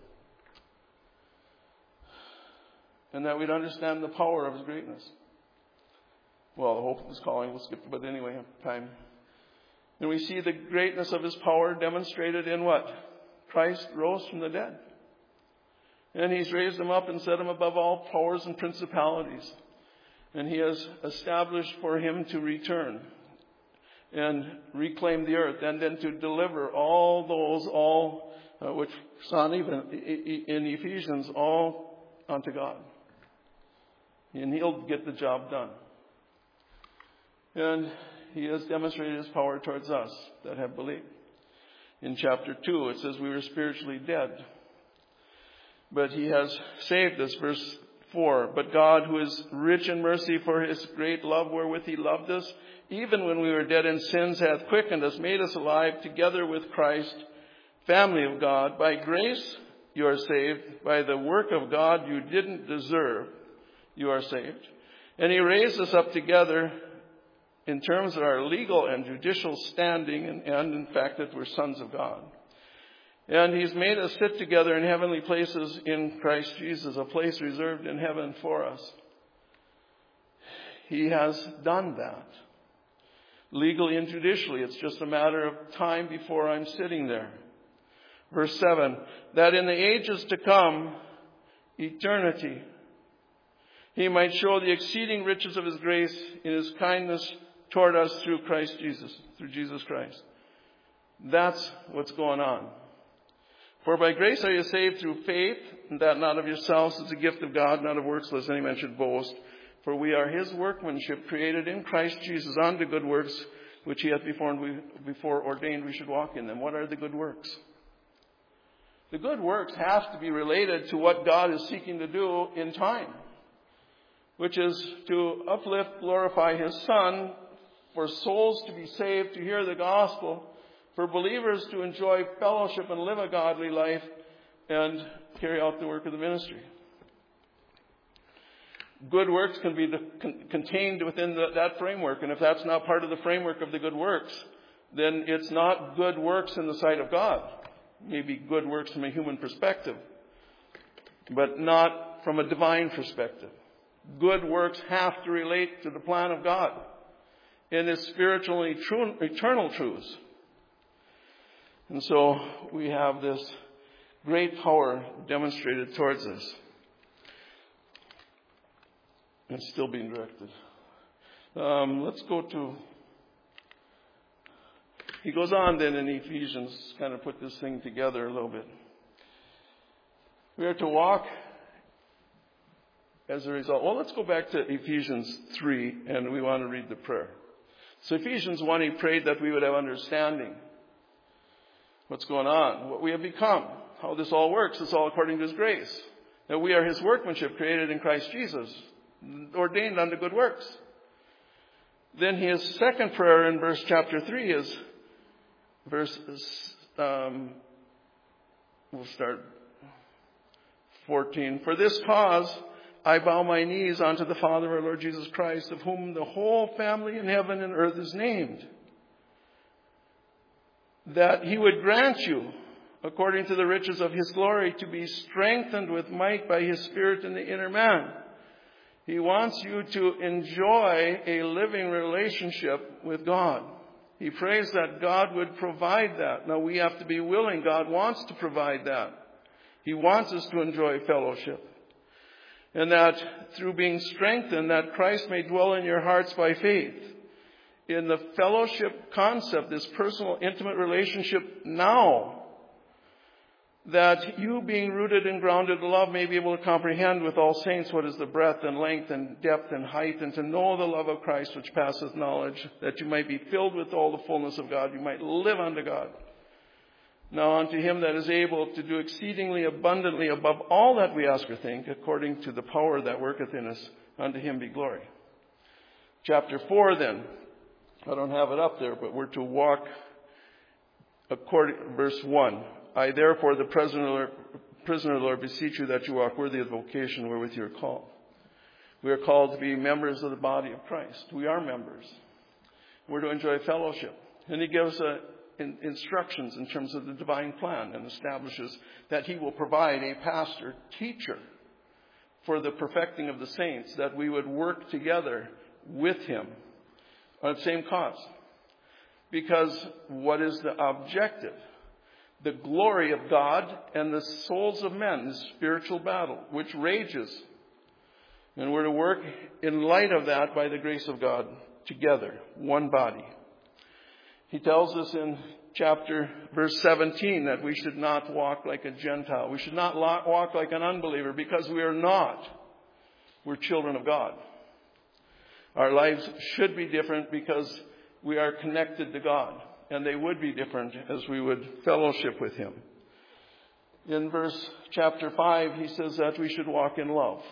Speaker 1: And that we'd understand the power of his greatness. Well, the hope of his calling, we'll skip, but anyway, time. And we see the greatness of his power demonstrated in what? Christ rose from the dead. And he's raised him up and set him above all powers and principalities. And he has established for him to return and reclaim the earth, and then to deliver all those, all, uh, which saw even in Ephesians, all unto God. And he'll get the job done. And he has demonstrated his power towards us that have believed. In chapter two, it says we were spiritually dead. But he has saved us. Verse four, but God, who is rich in mercy for his great love wherewith he loved us, even when we were dead in sins, hath quickened us, made us alive together with Christ, family of God. By grace you are saved. By the work of God you didn't deserve, you are saved. And he raised us up together in terms of our legal and judicial standing, and, and in fact that we're sons of God. And he's made us sit together in heavenly places in Christ Jesus, a place reserved in heaven for us. He has done that. Legally and judicially, it's just a matter of time before I'm sitting there. Verse seven, that in the ages to come, eternity, he might show the exceeding riches of his grace in his kindness toward us through Christ Jesus, through Jesus Christ. That's what's going on. For by grace are you saved through faith, and that not of yourselves is a gift of God, not of works, lest any man should boast. For we are his workmanship, created in Christ Jesus unto good works, which he hath before, we, before ordained we should walk in them. What are the good works? The good works have to be related to what God is seeking to do in time, which is to uplift, glorify his Son, for souls to be saved, to hear the gospel, for believers to enjoy fellowship and live a godly life, and carry out the work of the ministry. Good works can be the, con, contained within the, that framework, and if that's not part of the framework of the good works, then it's not good works in the sight of God. Maybe good works from a human perspective, but not from a divine perspective. Good works have to relate to the plan of God in His spiritually true, eternal truths. And so we have this great power demonstrated towards us. And still being directed. Um, let's go to... He goes on then in Ephesians, kind of put this thing together a little bit. We are to walk as a result. Well, let's go back to Ephesians three, and we want to read the prayer. So Ephesians one, he prayed that we would have understanding. What's going on? What we have become. How this all works. It's all according to his grace. That we are his workmanship created in Christ Jesus. Ordained unto good works. Then his second prayer in verse chapter three is verse, um, we'll start fourteen. For this cause I bow my knees unto the Father, our Lord Jesus Christ, of whom the whole family in heaven and earth is named, that he would grant you, according to the riches of his glory, to be strengthened with might by his Spirit in the inner man. He wants you to enjoy a living relationship with God. He prays that God would provide that. Now we have to be willing. God wants to provide that. He wants us to enjoy fellowship. And that through being strengthened, that Christ may dwell in your hearts by faith. In the fellowship concept, this personal, intimate relationship now, that you, being rooted and grounded in love, may be able to comprehend with all saints what is the breadth and length and depth and height, and to know the love of Christ which passeth knowledge, that you might be filled with all the fullness of God, you might live unto God. Now unto him that is able to do exceedingly abundantly above all that we ask or think, according to the power that worketh in us, unto him be glory. Chapter four then, I don't have it up there, but we're to walk according, verse one. I therefore, the prisoner, prisoner, Lord, beseech you that you walk worthy of the vocation wherewith you are called. We are called to be members of the body of Christ. We are members. We're to enjoy fellowship. And he gives uh, in, instructions in terms of the divine plan and establishes that he will provide a pastor, teacher, for the perfecting of the saints, that we would work together with him on the same cause. Because what is the objective? The glory of God and the souls of men, the spiritual battle, which rages. And we're to work in light of that by the grace of God together, one body. He tells us in chapter, verse seventeen, that we should not walk like a Gentile. We should not walk like an unbeliever, because we are not. We're children of God. Our lives should be different because we are connected to God. And they would be different as we would fellowship with him. In verse chapter five, he says that we should walk in love.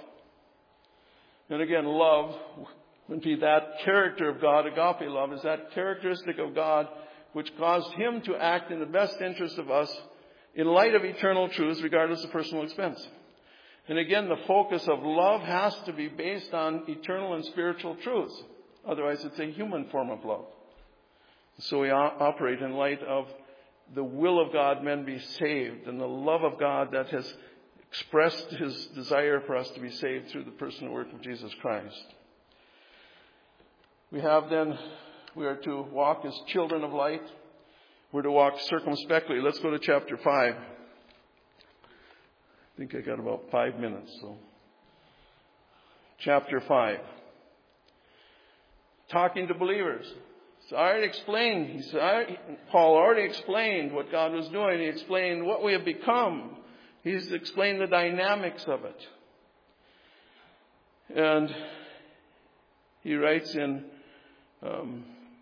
Speaker 1: And again, love would be that character of God. Agape love is that characteristic of God which caused him to act in the best interest of us in light of eternal truths, regardless of personal expense. And again, the focus of love has to be based on eternal and spiritual truths. Otherwise, it's a human form of love. So we operate in light of the will of God, men be saved, and the love of God that has expressed his desire for us to be saved through the person and work of Jesus Christ. We have then, we are to walk as children of light. We're to walk circumspectly. Let's go to chapter five. I think I got about five minutes. So, chapter five. Talking to believers. So I already explained, he said, Paul already explained what God was doing. He explained what we have become. He's explained the dynamics of it. And he writes in um,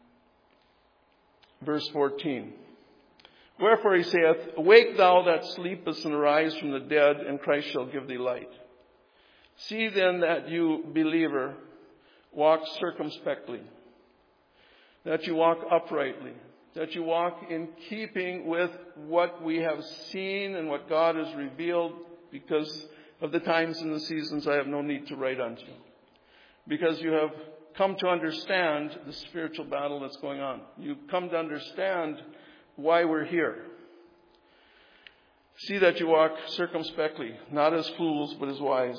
Speaker 1: verse fourteen, wherefore he saith, awake thou that sleepest, and arise from the dead, and Christ shall give thee light. See then that you, believer, walk circumspectly, that you walk uprightly, that you walk in keeping with what we have seen and what God has revealed. Because of the times and the seasons, I have no need to write unto you, because you have come to understand the spiritual battle that's going on. You've come to understand why we're here. See that you walk circumspectly, not as fools, but as wise.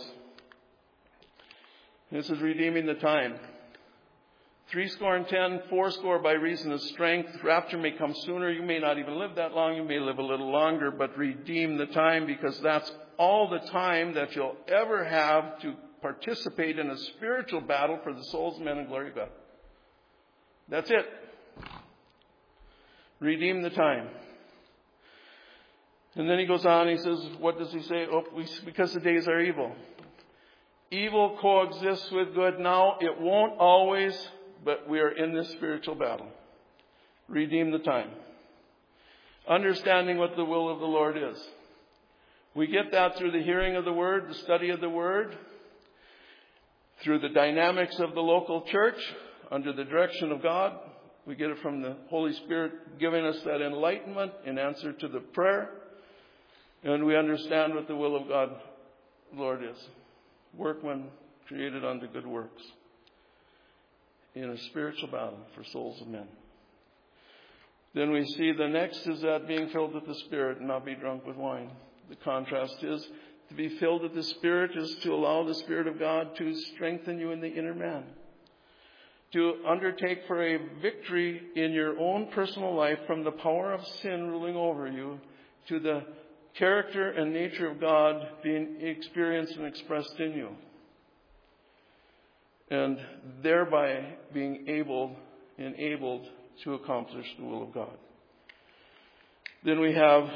Speaker 1: This is redeeming the time. Three score and ten, four score by reason of strength. Rapture may come sooner. You may not even live that long. You may live a little longer, but redeem the time, because that's all the time that you'll ever have to participate in a spiritual battle for the souls of men and glory of God. That's it. Redeem the time. And then he goes on, he says, what does he say? Oh, we, because the days are evil. Evil coexists with good now. It won't always, but we are in this spiritual battle. Redeem the time. Understanding what the will of the Lord is. We get that through the hearing of the Word, the study of the Word, through the dynamics of the local church, under the direction of God. We get it from the Holy Spirit giving us that enlightenment in answer to the prayer. And we understand what the will of God, Lord, is. Workmen created unto good works. In a spiritual battle for souls of men. Then we see the next is that being filled with the Spirit and not be drunk with wine. The contrast is to be filled with the Spirit is to allow the Spirit of God to strengthen you in the inner man. To undertake for a victory in your own personal life from the power of sin ruling over you to the character and nature of God being experienced and expressed in you. And thereby being able, enabled to accomplish the will of God. Then we have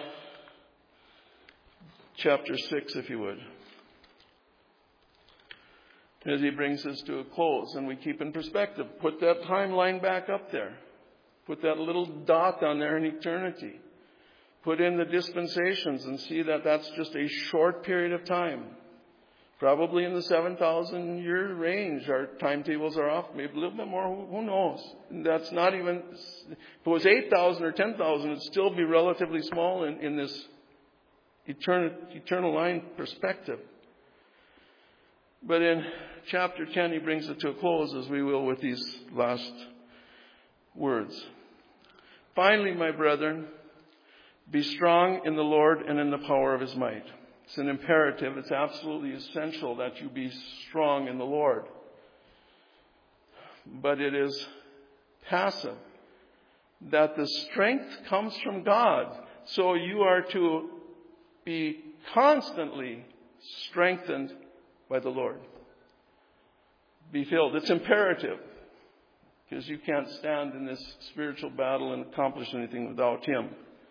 Speaker 1: chapter six, if you would. As he brings us to a close, and we keep in perspective. Put that timeline back up there. Put that little dot on there in eternity. Put in the dispensations and see that that's just a short period of time. Probably in the seven thousand year range, our timetables are off. Maybe a little bit more, who knows? That's not even, if it was eight thousand or ten thousand, it'd still be relatively small in, in this eternal, eternal line perspective. But in chapter ten, he brings it to a close, as we will with these last words. Finally, my brethren, be strong in the Lord and in the power of his might. It's an imperative. It's absolutely essential that you be strong in the Lord. But it is passive. That the strength comes from God. So you are to be constantly strengthened by the Lord. Be filled. It's imperative. Because you can't stand in this spiritual battle and accomplish anything without him.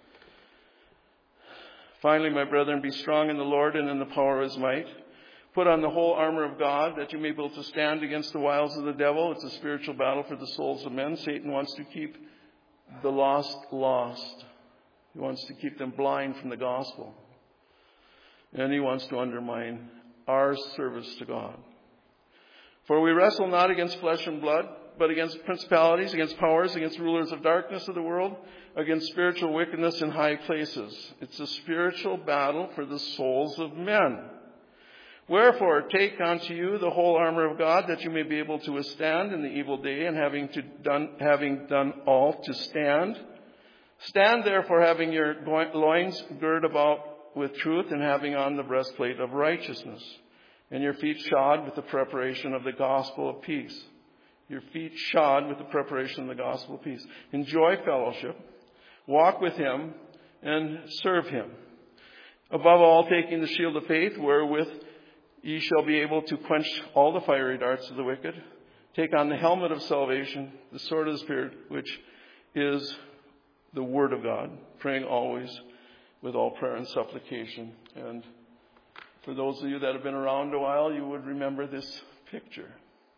Speaker 1: Finally, my brethren, be strong in the Lord and in the power of his might. Put on the whole armor of God that you may be able to stand against the wiles of the devil. It's a spiritual battle for the souls of men. Satan wants to keep the lost lost. He wants to keep them blind from the gospel. And he wants to undermine our service to God. For we wrestle not against flesh and blood, but against principalities, against powers, against rulers of darkness of the world, against spiritual wickedness in high places. It's a spiritual battle for the souls of men. Wherefore, take unto you the whole armor of God, that you may be able to withstand in the evil day, and having to done, having done all to stand. Stand therefore, having your loins girt about with truth, and having on the breastplate of righteousness, and your feet shod with the preparation of the gospel of peace. Your feet shod with the preparation of the gospel of peace. Enjoy fellowship. Walk with him and serve him. Above all, taking the shield of faith, wherewith ye shall be able to quench all the fiery darts of the wicked. Take on the helmet of salvation, the sword of the Spirit, which is the word of God, praying always with all prayer and supplication. And for those of you that have been around a while, you would remember this picture.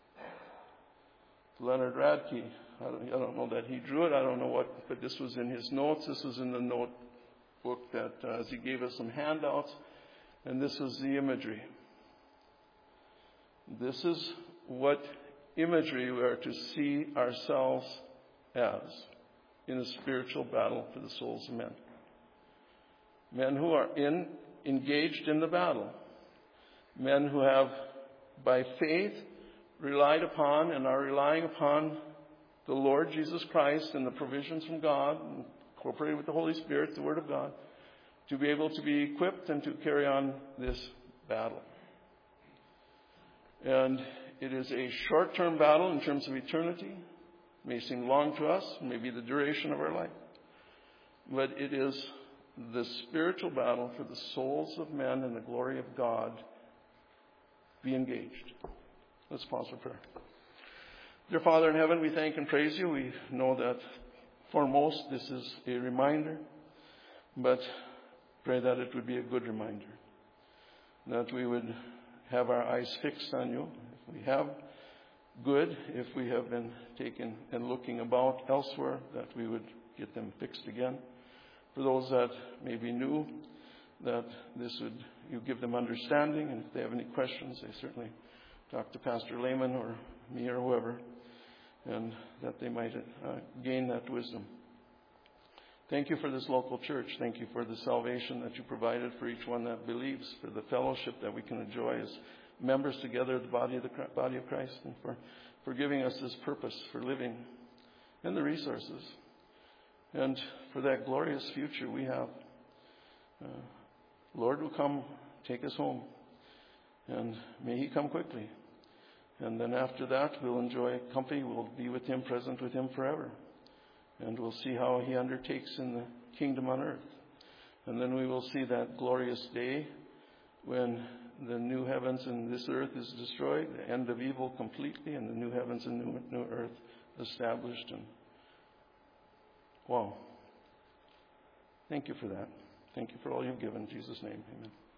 Speaker 1: Leonard Radke, I don't, I don't know that he drew it, I don't know what, but this was in his notes. This was in the notebook that uh, as he gave us some handouts, and this was the imagery. This is what imagery we are to see ourselves as in a spiritual battle for the souls of men. Men who are in, engaged in the battle. Men who have, by faith, relied upon and are relying upon the Lord Jesus Christ and the provisions from God, incorporated with the Holy Spirit, the Word of God, to be able to be equipped and to carry on this battle. And it is a short-term battle in terms of eternity. It may seem long to us, maybe the duration of our life. But it is the spiritual battle for the souls of men and the glory of God. Be engaged. Let's pause for prayer. Dear Father in heaven, we thank and praise you. We know that for most this is a reminder, but Pray that it would be a good reminder, that we would have our eyes fixed on you. If we have, good. If we have been taken and looking about elsewhere, that we would get them fixed again. For those that may be new, that this would, you give them understanding, and if they have any questions, they certainly talk to Pastor Lehman or me or whoever, and that they might uh, gain that wisdom. Thank you for this local church. Thank you for the salvation that you provided for each one that believes, for the fellowship that we can enjoy as members together of the body of the body of Christ, and for, for giving us this purpose for living and the resources, and for that glorious future we have. Uh, Lord will come, take us home, and may He come quickly. And then after that, we'll enjoy company. We'll be with Him, present with Him forever. And we'll see how He undertakes in the kingdom on earth. And then we will see that glorious day when the new heavens and this earth is destroyed, the end of evil completely, and the new heavens and new, new earth established. And wow. Thank you for that. Thank you for all you've given. In Jesus' name, amen.